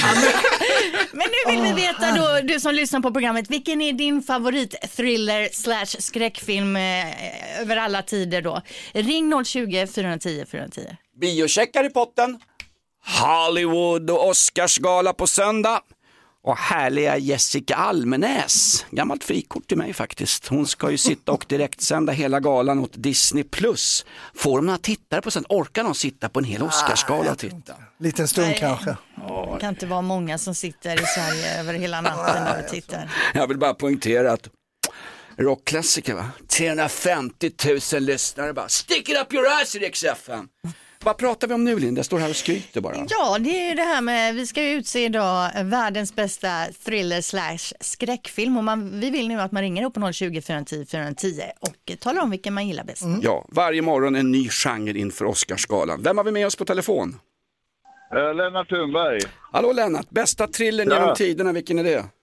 Men nu vill vi veta då, du som lyssnar på programmet, vilken är din favorit thriller slash skräckfilm eh, över alla tider då? Ring noll tjugo, fyra tio, fyra tio. Biocheckar i potten. Hollywood och Oscarsgala på söndag. Och härliga Jessica Almenäs. Gammalt frikort till mig faktiskt. Hon ska ju sitta och direktsända hela galan åt Disney plus. Får de några tittare på sen? Orkar de sitta på en hel Oscarsgala och titta? Liten stund Nej. kanske. Det kan inte vara många som sitter i Sverige över hela natten och tittar. Jag vill bara poängtera att rockklassiker, va? trehundrafemtio tusen lyssnare bara. Stick it up your ass i Rix F M. Vad pratar vi om nu, Linda? Jag står här och skryter bara. Ja, det är det här med, vi ska ju utse idag världens bästa thriller slash skräckfilm. Och man, vi vill nu att man ringer upp på noll tjugo, fyra tio, fyra tio och talar om vilken man gillar bäst. Mm. Ja, varje morgon en ny genre inför Oscarsgalan. Vem har vi med oss på telefon? Uh, Lennart Thunberg. Hallå Lennart, bästa thrillern ja. genom tiderna, vilken är det?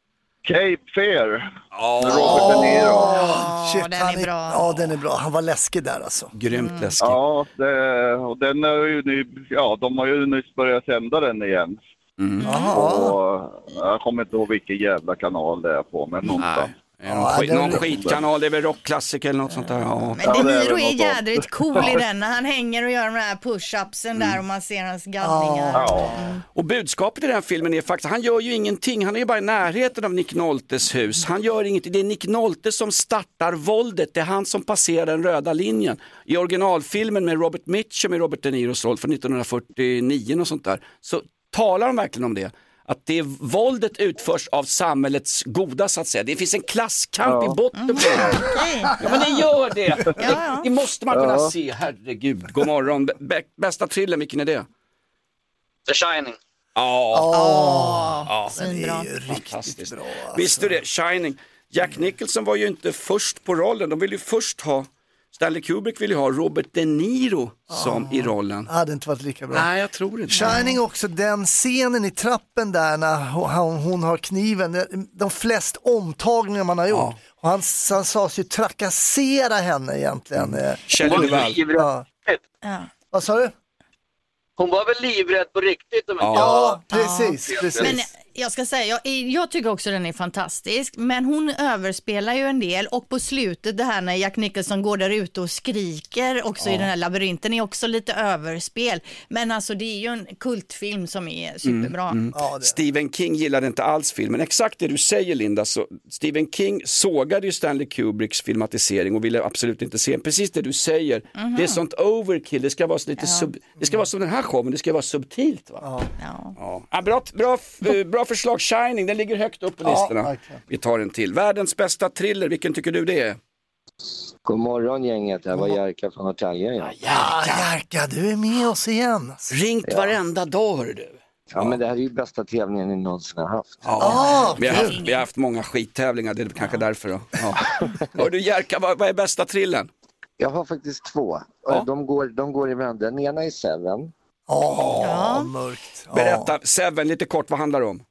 Cape Fear. Oh. Robert De Niro. Oh, shit, den han är bra. Ja, den är bra. Han var läskig där alltså. Grymt mm. läskig. Ja, det, och den är ju ny, ja, de har ju nyss börjat sända den igen. Mm. Och jag kommer inte ihåg vilken jävla kanal det är på, men någonstans. Någon, ja, skit, någon skitkanal, det är väl rockklassiker eller något sånt där. Ja. Men De Niro är jädrigt cool i den när han hänger och gör de här push-upsen mm. där och man ser hans gaddningar. Ja. Mm. Och budskapet i den här filmen är faktiskt, han gör ju ingenting, han är ju bara i närheten av Nick Noltes hus. Han gör ingenting, det är Nick Nolte som startar våldet, det är han som passerar den röda linjen. I originalfilmen med Robert Mitchum i Robert De Niros roll från nittonhundrafyrtionio och sånt där, så talar de verkligen om det. Att det våldet utförs av samhällets goda, så att säga. Det finns en klasskamp ja. i botten på det. Okay. Ja, men det gör det. Ja, ja. Det måste man kunna ja. se, herregud. God morgon. B- bästa thriller, vilken är det? The Shining. Ja, oh. ja. Den är ju riktigt bra. Alltså. Visste du det? Shining. Jack Nicholson var ju inte först på rollen. De ville ju först ha, Stanley Kubrick ville ju ha Robert De Niro som oh. i rollen. Det hade inte varit lika bra. Nej, jag tror inte. Shining också, den scenen i trappen där när hon, hon har kniven. De flest omtagningar man har gjort. Ja. Och han, han sa sig trakassera henne egentligen. Mm. Kjell Duvall. Ja. Ja. Vad sa du? Hon var väl livrädd på riktigt? Om ja, ja, precis. Ja. precis. Men jag ska säga, jag, jag tycker också den är fantastisk, men hon överspelar ju en del och på slutet det här när Jack Nicholson går där ute och skriker också ja. i den här labyrinten är också lite överspel. Men alltså det är ju en kultfilm som är superbra. Mm, mm. Ja, Stephen King gillade inte alls filmen. Exakt det du säger, Linda, så Stephen King sågade ju Stanley Kubricks filmatisering och ville absolut inte se. Precis det du säger. Mm-hmm. Det är sånt overkill, det ska vara lite ja. sub, det ska vara som den här showen, det ska vara subtilt, va? Ja. Ja. Ja, bra, bra, bra förslag. Shining, den ligger högt upp på listorna. Ja, okay. Vi tar en till. Världens bästa thriller, vilken tycker du det är? God morgon gänget, det här var Jerka från Norrtälje. Ja, ja Jerka, du är med oss igen. Ringt ja. varenda dag, hör du. Ja, ja, men det här är ju bästa tävlingen ni någonsin har haft. Ja, ah, vi, har haft vi har haft många skittävlingar, det är kanske ja. därför då. Ja. Hör du Jerka, vad, vad är bästa thrillern? Jag har faktiskt två. Ja. De, går, de går i varandra. Den ena är Seven. Oh, ja, mörkt. Oh. Berätta, Seven, lite kort, vad handlar det om?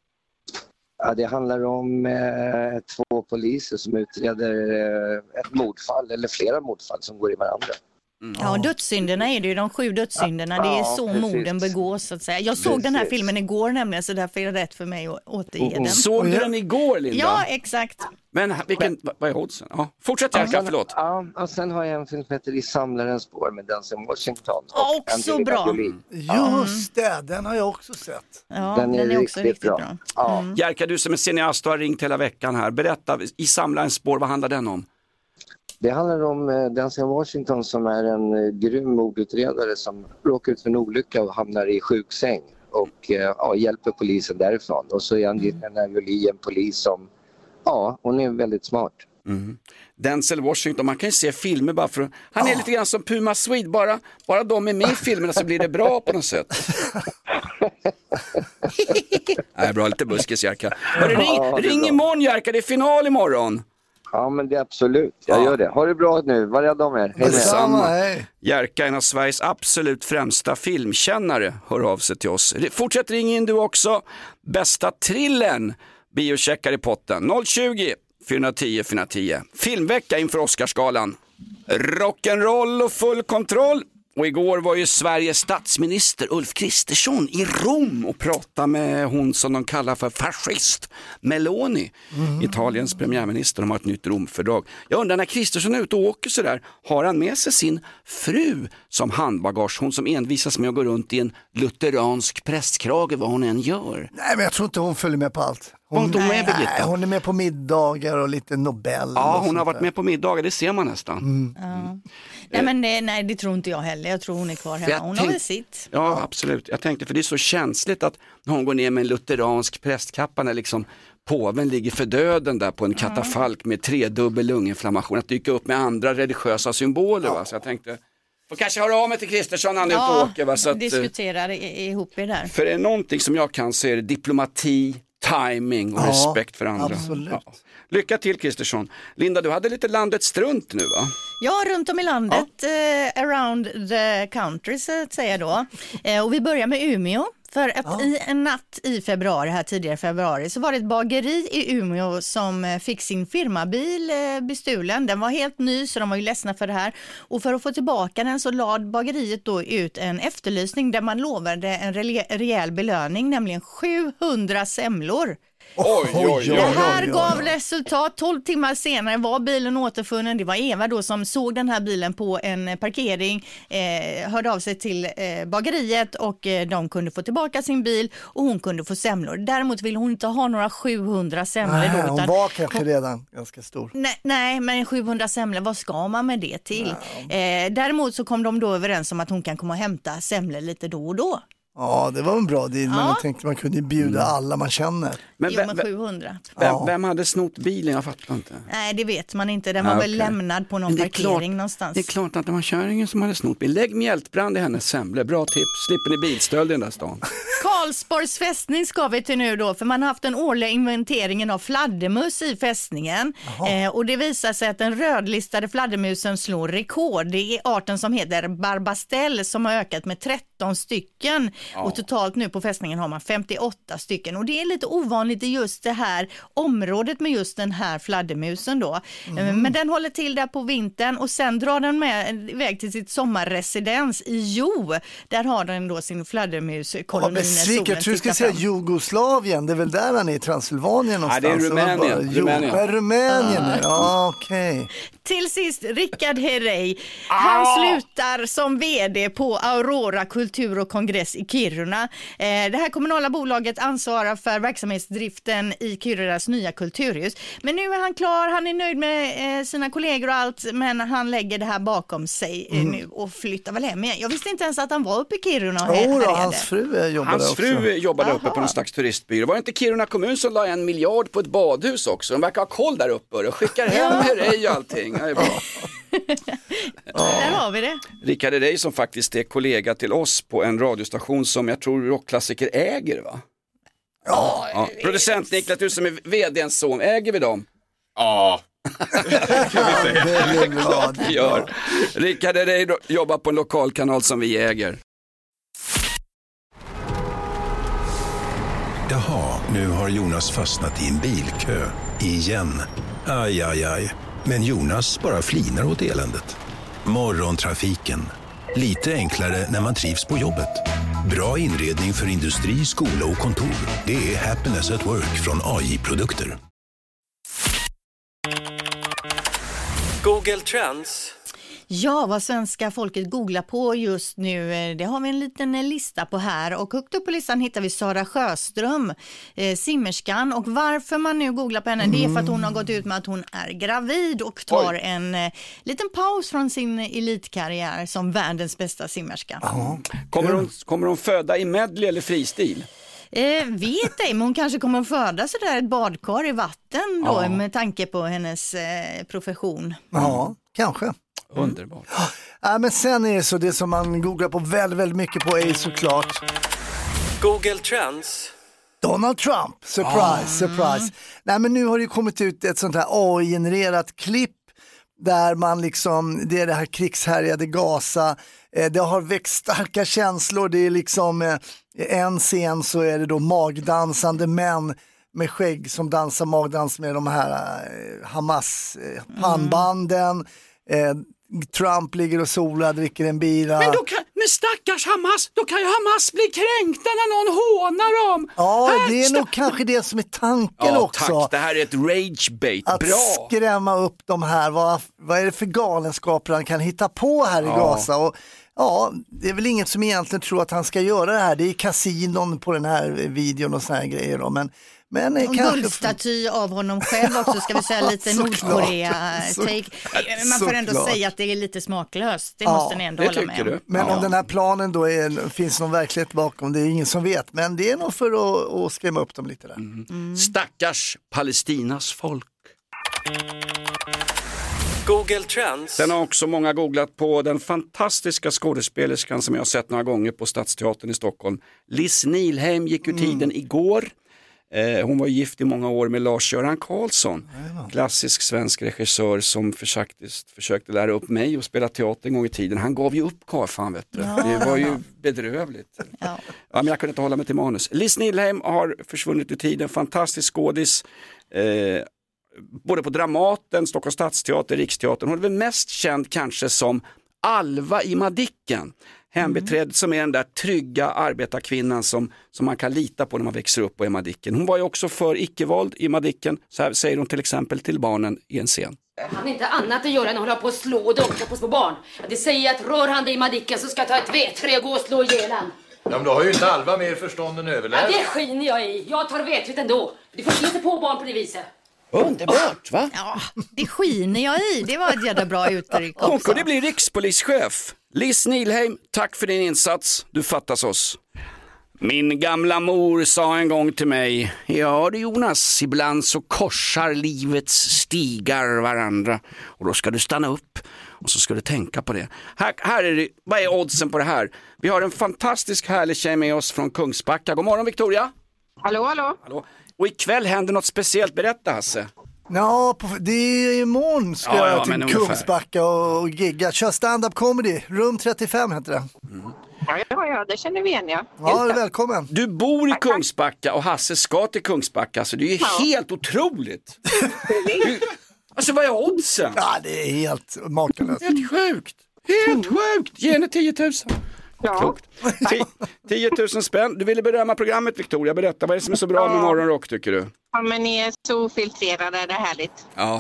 Ja, det handlar om eh, två poliser som utreder eh, ett mordfall eller flera mordfall som går i varandra. Mm. Ja, dödssynderna är det ju, de sju dödssynderna. Ja, det är så precis. morden begås, så att säga. Jag såg precis. den här filmen igår nämligen, så därför är det rätt för mig att återge mm. den. Såg du den igår, Linda? Ja, exakt. Men vilken, vad är oddsen? Ja. Fortsätt Jerka, förlåt. Ja, och sen har jag en film som heter I samlarens spår med Denzel Washington. Ja, också bra. Just det, den har jag också sett. Ja, den är, den är också riktigt bra. bra. Ja. Mm. Jerka, du som är cineast och har ringt hela veckan här. Berätta, I samlarens spår, vad handlar den om? Det handlar om eh, Denzel Washington som är en eh, grym mordutredare som råkar ut för en olycka och hamnar i sjuksäng och eh, ja, hjälper polisen därifrån. Och så är Angelina Jolie en polis som, ja, hon är väldigt smart. Mm. Denzel Washington, man kan ju se filmer bara för han är oh. lite grann som Puma Swede, bara, bara de är med i filmerna så blir det bra på något sätt. Nej, bra, lite buskis Jerka. Hörru, ring, ja, ring imorgon Jerka, det är final imorgon. Ja, men det är absolut. Jag ja. gör det. Ha det bra nu. Var rädd om er. Hej Detsamma. Jerka, en av Sveriges absolut främsta filmkännare, hör av sig till oss. Fortsätt ring in du också. Bästa thrillern. Biocheckar i potten. noll tjugo, fyra tio, fyra tio. Filmvecka inför Oscarsgalan. Rock'n'roll och full kontroll. Och igår var ju Sveriges statsminister Ulf Kristersson i Rom och pratade med hon som de kallar för fascist, Meloni, mm. Italiens premiärminister. De har ett nytt Romfördrag. Jag undrar, när Kristersson är ute och åker så där, har han med sig sin fru som handbagage? Hon som envisas med att gå runt i en lutheransk prästkrage vad hon än gör. Nej, men jag tror inte hon följer med på allt. Hon, hon, är med, nej, hon är med på middagar och lite Nobel. Ja, hon har varit med på middagar, det ser man nästan. Mm. Ja. Nej, men det, nej, det tror inte jag heller. Jag tror hon är kvar hemma. Hon tänk... har väl sitt. Ja, absolut. Jag tänkte, för det är så känsligt att när hon går ner med en lutheransk prästkappa när liksom påven ligger för döden där på en katafalk med tredubbel lunginflammation, att dyka upp med andra religiösa symboler. Va? Så jag tänkte, Och kanske höra av mig till Kristersson när han är Ja, ute och åker. Va? Så att, diskuterar i- ihop er där. för är det någonting som jag kan så är det diplomati, timing och Ja, respekt för andra. absolut. Ja. Lycka till Kristersson. Linda, du hade lite landet strunt nu va? Ja, runt om i landet, eh, around the country så att säga då. Eh, och vi börjar med Umeå. För att Ja. i en natt i februari, här tidigare i februari, så var det ett bageri i Umeå som eh, fick sin firmabil eh, bestulen. Den var helt ny så de var ju ledsna för det här. Och för att få tillbaka den så lade bageriet då ut en efterlysning där man lovade en rele- rejäl belöning, nämligen sjuhundra semlor. Oj, oj, oj, Det här oj, oj. gav resultat. tolv timmar senare var bilen återfunnen. Det var Eva då som såg den här bilen på en parkering, eh, hörde av sig till eh, bageriet och eh, de kunde få tillbaka sin bil och hon kunde få semlor. Däremot ville hon inte ha några sjuhundra semlor Nej, då. hon Utan var kanske redan ganska stor. Nej, nej, men sjuhundra semlor, vad ska man med det till? Eh, däremot så kom de då överens om att hon kan komma och hämta semlor lite då och då. Ja, det var en bra deal, men Ja. jag tänkte man kunde bjuda alla man känner. Men Jo, vem, men vem, sjuhundra. vem, vem hade snott bilen? Jag fattar inte. Nej, det vet man inte. Den var Ah, väl okej. lämnad på någon Men det är parkering klart- någonstans. Det är klart att det var kärringen som hade snott bilen. Lägg mjältbrand i hennes semlor. Bra tips. Slipper ni bilstöld i den där stan. Karlsborgs fästning ska vi till nu då, för man har haft den årliga inventeringen av fladdermus i fästningen. Eh, och det visar sig att den rödlistade fladdermusen slår rekord. Det är arten som heter Barbastell som har ökat med tretton stycken. Ja. Och totalt nu på fästningen har man femtioåtta stycken. Och det är lite ovanligt i just det här området med just den här fladdermusen då. Eh, Men den håller till där på vintern och sen drar den med iväg till sitt sommarresidens i Jo. Där har den då sin fladdermuskoloni. Ja, men svik, jag tror du ska säga Jugoslavien, det är väl där han är i Transylvanien Ja, det är någonstans. Rumänien. Bara, jo, Rumänien. men Rumänien, ja, ja okej. Till sist, Rickard Herrey. Han slutar som vd på Aurora kultur och kongress i Kiruna. Eh, det här kommunala bolaget ansvarar för verksamhetsdriften i Kirunas nya kulturhus. Men nu är han klar, han är nöjd med eh, sina kollegor och allt, men han lägger det här bakom sig eh, Mm. nu och flyttar väl hem igen. Jag visste inte ens att han var uppe i Kiruna och Jo då, härjade. hans fru eh, jobbar där Hans också. fru jobbade uppe Aha. på någon slags turistbyrå. Var det inte Kiruna kommun som la en miljard på ett badhus också? De verkar ha koll där uppe och skickar hem Herrey och allting. Ja, det är bra. Där har vi det. Rickard Herrey som faktiskt är kollega till oss på en radiostation som jag tror rockklassiker äger va? Ja. Ja. Producent Niklas, du som är vdns son, äger vi dem? Ja. Det är bra. Vi gör. Rickard Herrey då- jobbar på en lokalkanal som vi äger. Jaha, nu har Jonas fastnat i en bilkö. Igen. Aj, aj, aj. Men Jonas bara flinar åt eländet. Morgontrafiken. Lite enklare när man trivs på jobbet. Bra inredning för industri, skola och kontor. Det är Happiness at Work från A J-produkter. Google Trends. Ja, vad svenska folket googlar på just nu, det har vi en liten lista på här. Och högt upp på listan hittar vi Sara Sjöström, eh, simmerskan. Och varför man nu googlar på henne, det är för att hon har gått ut med att hon är gravid och tar Oj. en eh, liten paus från sin elitkarriär som världens bästa simmerska. Kommer hon, kommer hon föda i medley eller fristil? Eh, vet ej, men hon kanske kommer att föda sådär ett badkar i vatten då, Ja. med tanke på hennes eh, profession. Ja, kanske. Underbart. Ja, men sen är det så, det som man googlar på väldigt, väldigt mycket på är såklart Google Trends. Donald Trump, surprise, Ah. surprise. Nej, men nu har det ju kommit ut ett sånt här A I-genererat klipp där man liksom, det är det här krigshärjade Gaza, eh, det har växt starka känslor, det är liksom eh, en scen så är det då magdansande män med skägg som dansar magdans med de här eh, Hamas eh, pannbanden, eh, Trump ligger och solar, dricker en bira. Men, då kan, men stackars Hamas, då kan ju Hamas bli kränkta när någon hånar dem. Ja, Här, det är sta- nog kanske det som är tanken Ja, också. tack. Det här är ett rage bait. Att Bra. skrämma upp de här, vad, vad är det för galenskaper han kan hitta på här i Ja. Gaza? Och, ja, det är väl inget som egentligen tror att han ska göra det här. Det är kasinon på den här videon och såna här grejer då, men Men eh, Och kanske... guldstaty av honom själv också, ska vi säga, lite Såklart. Nordkorea-take. Man får ändå Såklart. säga att det är lite smaklöst, det Ja, måste ni ändå hålla med om. Men Ja. om den här planen då är, finns någon verklighet bakom, det är ingen som vet. Men det är nog för att, att skrämma upp dem lite där. Mm. Stackars Palestinas folk. Google Trends. Den har också många googlat på den fantastiska skådespelerskan som jag har sett några gånger på Stadsteatern i Stockholm. Liz Nihlheim gick ur tiden mm. igår. Eh, hon var gift i många år med Lars-Göran Karlsson. Mm. Klassisk svensk regissör som försökte, försökte lära upp mig och spela teater en gång i tiden. Han gav ju upp karfan, vet du. Ja. Det var ju bedrövligt. Ja. Ja, men jag kunde inte hålla mig till manus. Liz Nihlheim har försvunnit ur tiden. Fantastisk skådis. Eh, både på Dramaten, Stockholms Stadsteater, Riksteatern. Hon är väl mest känd kanske som Alva i Madicken. Hembeträdd mm. som är den där trygga arbetarkvinnan som, som man kan lita på när man växer upp på Madicken. Hon var ju också för icke-våld i Madicken. Så här säger hon till exempel till barnen i en scen. Han har inte annat att göra än att hålla på och slå och dunka på små barn. Det säger att rör han dig i Madicken så ska jag ta ett vedträ och gå och slå ihjäl han. Ja, men då har ju inte Alva mer förstånd än överlärt. Ja, det skiner jag i. Jag tar vedträtt ändå. Du får inte på barn på det viset. Underbart, va? Ja, det skiner jag i. Det var ett jävla bra uttryck också. Hon kunde bli rikspolischef. Liz Nihlheim, tack för din insats. Du fattas oss. Min gamla mor sa en gång till mig: ja du Jonas, ibland så korsar livets stigar varandra. Och då ska du stanna upp och så ska du tänka på det. Här, här är det, vad är oddsen på det här? Vi har en fantastisk härlig tjej med oss från Kungsbacka. God morgon Victoria. Hallå, hallå. Hallå. Och ikväll händer något speciellt, berätta Hasse. Ja, på, det är imorgon ska ja, jag ja, till Kungsbacka och, och gigga. Kör stand-up comedy, rum trettiofem heter det. Mm. Ja, ja, ja, det känner vi igen, ja. Ja, välkommen. Du bor i Kungsbacka och Hasse ska till Kungsbacka, så det är ju ja. helt otroligt. du, alltså vad är oddsen? Ja, det är helt makalöst. Helt sjukt, helt sjukt. Ge henne tio tusen. Ja. tio tusen spänn. Du ville berömma programmet, Victoria. Berätta, vad är det som är så bra med Morgonrock tycker du? Ja, men ni är så filtrerade, det är härligt. Ja.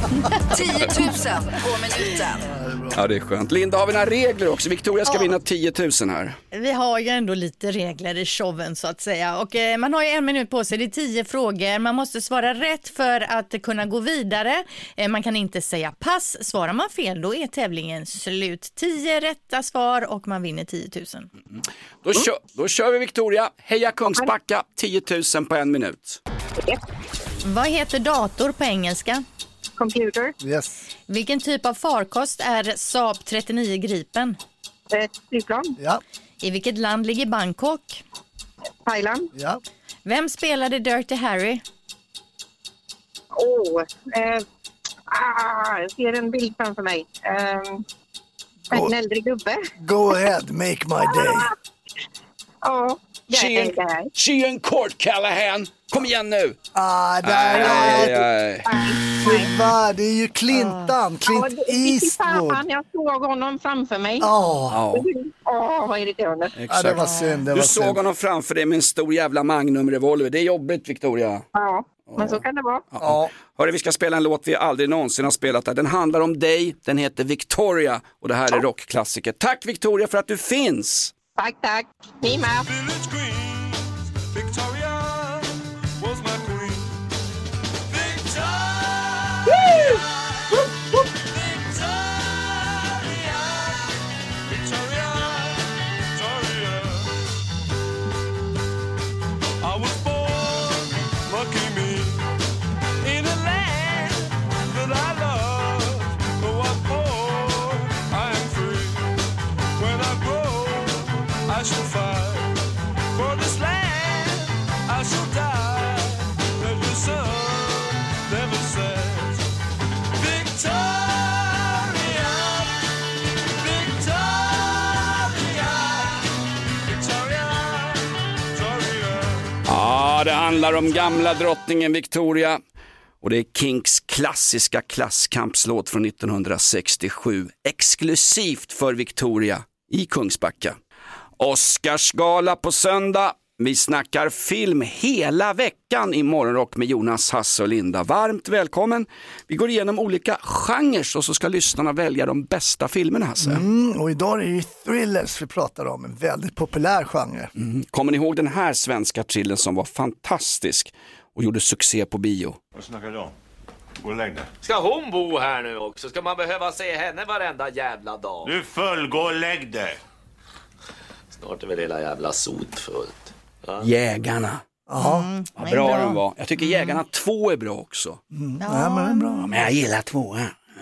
tio tusen på minuten. Ja, det är skönt. Linda, har vi några regler också? Victoria ska ja. vinna tio tusen här. Vi har ju ändå lite regler i showen så att säga. Och eh, man har ju en minut på sig, det är tio frågor. Man måste svara rätt för att kunna gå vidare. Eh, man kan inte säga pass. Svarar man fel, då är tävlingen slut. tio rätta svar och man vinner tio tusen. Mm. Då, kör, då kör vi Victoria. Heja Kungsbacka, tio tusen på en minut. Vad heter dator på engelska? Computer. Yes. Vilken typ av farkost är Saab trettionio Gripen? Ett flygplan. Ja. I vilket land ligger Bangkok? Thailand. Ja. Vem spelade Dirty Harry? Åh, oh, eh, ah, jag ser en bild framför mig. Eh, en äldre gubbe. Go ahead, make my day. Ja. Oh. Sheehan Court Callahan. Kom igen nu. Ah, där aj, aj, aj. Va, det är ju Clintan, Clint ja, Eastwood. Fan, jag såg honom framför mig. Åh, oh. oh, vad irriterande. Ja, det var synd, det var du såg synd. honom framför dig med en stor jävla Magnum-revolver. Det är jobbigt, Victoria. Ja, men så kan det vara. Ja. Ja. Hörru, vi ska spela en låt vi aldrig någonsin har spelat här. Den handlar om dig, den heter Victoria och det här är rockklassiker. Tack Victoria för att du finns. Tack, tack. Ni med. Det handlar om gamla drottningen Victoria och det är Kinks klassiska klasskampslåt från nittonhundrasextiosju exklusivt för Victoria i Kungsbacka. Oscarsgala på söndag. Vi snackar film hela veckan i Morgonrock med Jonas, Hasse och Linda. Varmt välkommen. Vi går igenom olika genrer och så ska lyssnarna välja de bästa filmerna, Hasse. Mm, och idag är det ju thrillers vi pratar om, en väldigt populär genre. Mm. Kommer ni ihåg den här svenska thrillern som var fantastisk och gjorde succé på bio? Vad snackar du om? Gå och lägg dig. Ska hon bo här nu också? Ska man behöva se henne varenda jävla dag? Du full, gå och lägg dig. Snart är väl hela jävla sot fullt. Ja. Jägarna. Ja, mm, vad bra, bra de var. Jag tycker Jägarna två är bra också. Mm. Ja, men det är bra. Men jag gillar tvåan.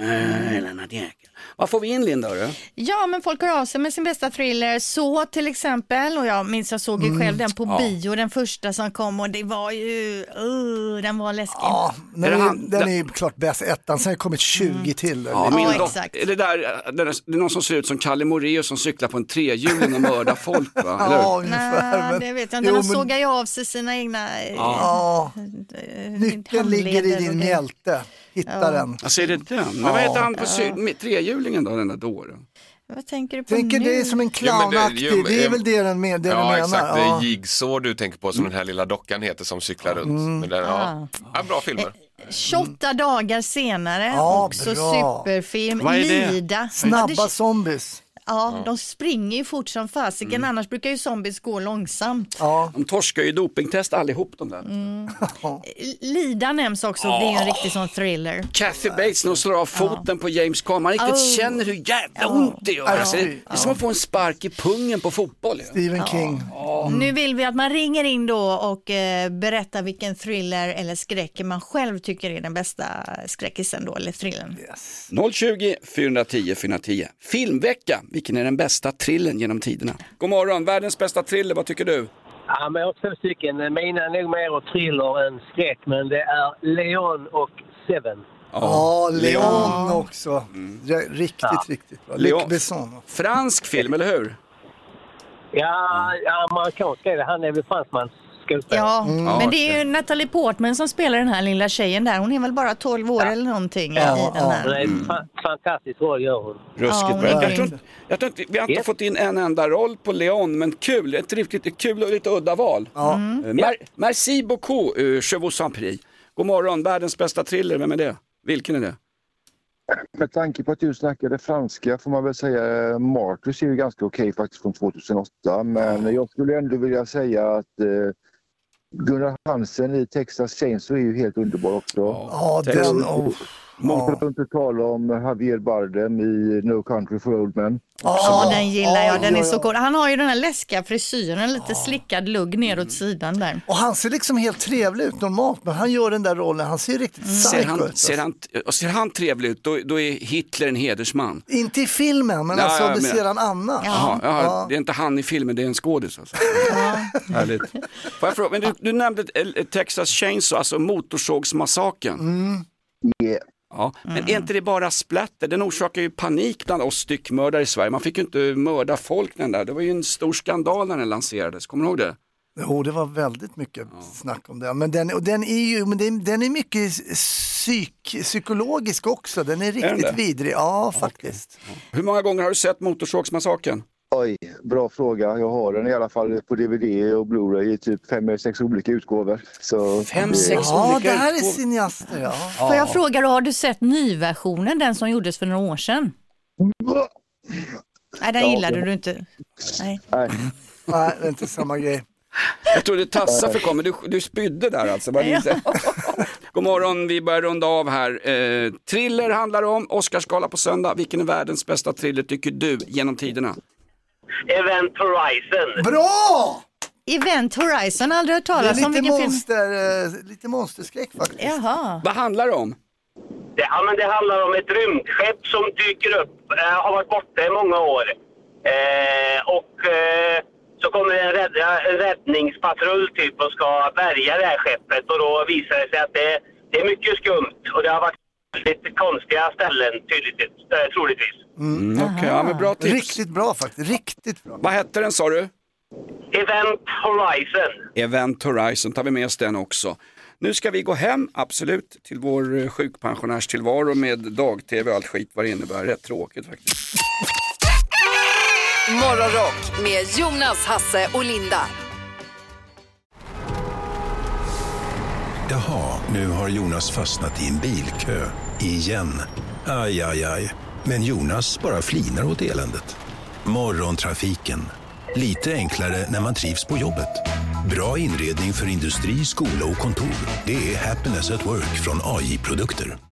Elena Dierke. Vad får vi in, Linda? Då? Ja, men folk hör av sig med sin bästa thriller. Så till exempel, och jag minns jag såg ju själv mm. den på ja. bio, den första som kom, och det var ju, uh, den var läskig. Ja, men är han, den är ju klart bäst ettan, sen har det kommit tjugo mm. till. Ja, min ja, exakt. Är det, där, det är någon som ser ut som Kalle Moraeus som cyklar på en trehjuling och mördar folk, va? Ja, ungefär. Nej, men... det vet jag inte. De sågar ju av sig sina egna ja. äh, Nyckeln ligger i din mjälte. Hitta ja. den. Alltså är det den? Men ja. vad heter han på ja. trehjulingen då, den där dåren? Vad tänker du på tänker nu? Det är som en clownaktig, jo, det, det är väl det den, med, det ja, den menar. Exakt. Ja, det är Jigsaw du tänker på, som den här lilla dockan heter som cyklar runt. Mm. Men den, ja. Ja, bra filmer. tjugoåtta dagar senare, ja, också bra. Superfilm. Vad är det? Lida. Snabba ja, det... zombies. Ja, de springer ju fort som fasiken, mm. annars brukar ju zombies gå långsamt. Ja. De torskar ju dopingtest allihop de där. Mm. Lida nämns också, oh. det är en riktig sån thriller. Kathy Bates, när slår av foten ja. på James Cameron, man riktigt oh. känner hur jävla ont det gör. Alltså, det är som att få en spark i pungen på fotboll. Ja. Stephen ja. King. Mm. Nu vill vi att man ringer in då och eh, berättar vilken thriller eller skräck man själv tycker är den bästa skräckisen då, eller thrillern. Yes. noll tjugo, fyra tio, fyra tio. Filmvecka. Vilken är den bästa thrillern genom tiderna? God morgon, världens bästa thriller, vad tycker du? Ja, men jag har två stycken. Mina är nog mer åt thriller än skräck, men det är Leon och Seven. Ja, oh, Leon också. Mm. Riktigt, ja. riktigt bra. Luc Besson. Fransk film, eller hur? Ja, amerikansk är det. Han är väl fransman. Ja, mm. men det är ju Natalie Portman som spelar den här lilla tjejen där. Hon är väl bara tolv år ja. eller någonting ja, i den här. Ja, mm. Fantastiskt roll gör hon. Ruskigt ja, bra. Jag tror, jag tror inte, vi har inte yes. fått in en enda roll på Leon, men kul. Ett riktigt kul och lite udda val. Ja. Mm. Mer, merci beaucoup, uh, je vous en prie. God morgon, världens bästa thriller, vem är det? Vilken är det? Med tanke på att du snackade franska får man väl säga Martyrs är ju ganska okej okay, faktiskt från tjugohundraåtta. Men jag skulle ändå vilja säga att eh, Gunnar Hansen i Texas Chainsaw är ju helt underbar också. Ja, den och... Man kan inte tala om Javier Bardem i No Country for Old Men. Ja, den gillar jag. Den är så cool. Han har ju den här läskiga frisyren, lite slickad lugg neråt sidan där. Och han ser liksom helt trevlig ut normalt, men han gör den där rollen. Han ser riktigt mm. ser han, ut. Ser han, ser han trevlig ut, då, då är Hitler en hedersman. Inte i filmen, men ja, alltså det ser han annars. Ja. Ja, ja. Det är inte han i filmen, det är en skådis. Alltså. Ja. Härligt. Får jag fråga, men du, du nämnde Texas Chainsaw, alltså motorsågsmassaken. Mm. Yeah. Ja, men mm. är inte det bara splatter? Den orsakar ju panik bland oss styckmördare i Sverige. Man fick ju inte mörda folk den där. Det var ju en stor skandal när den lanserades. Kommer du ihåg det? Jo, det var väldigt mycket ja. snack om det. Men den, och den är ju men den, den är mycket psyk, psykologisk också. Den är riktigt är vidrig. Ja, faktiskt. Okay. Ja. Hur många gånger har du sett Motorsågsmassaken? Oj, bra fråga. Jag har den i alla fall på D V D och Blu-ray i typ fem eller sex olika utgåvor. Så fem, det... sex ja, olika det här är cineaster, ja. ja. Får jag fråga då, har du sett nyversionen, den som gjordes för några år sedan? Nej, den ja, gillade det... du inte. Nej. Nej. Nej, det är inte samma grej. Jag trodde Tassa förkommer, du, du spydde där alltså. Ja. God morgon, vi börjar runda av här. Eh, thriller handlar om, Oscarsgala på söndag. Vilken är världens bästa thriller tycker du genom tiderna? Event Horizon. Bra! Event Horizon, aldrig hört talas om. Det är lite, monster, uh, lite monsterskräck faktiskt. Jaha. Vad handlar det om? Det, ja, men det handlar om ett rymdskepp som dyker upp, äh, har varit borta i många år. Eh, och äh, så kommer en, rädd, en räddningspatrull typ och ska bärga det här skeppet. Och då visar det sig att det, det är mycket skumt. Och det har varit lite konstiga ställen tydligt, äh, troligtvis. Mm. Okej, okay, ja, men bra tips. Riktigt bra faktiskt, riktigt bra. Vad hette den, sa du? Event Horizon. Event Horizon, tar vi med oss den också. Nu ska vi gå hem, absolut, till vår sjukpensionärstillvaro med dag-tv och allt skit vad det innebär. Rätt tråkigt faktiskt. Morgonrock med Jonas, Hasse och Linda. Jaha, nu har Jonas fastnat i en bilkö. Igen. Aj, aj, aj. Men Jonas bara flinar åt eländet. Morgontrafiken. Lite enklare när man trivs på jobbet. Bra inredning för industri, skola och kontor. Det är Happiness at Work från A J-produkter.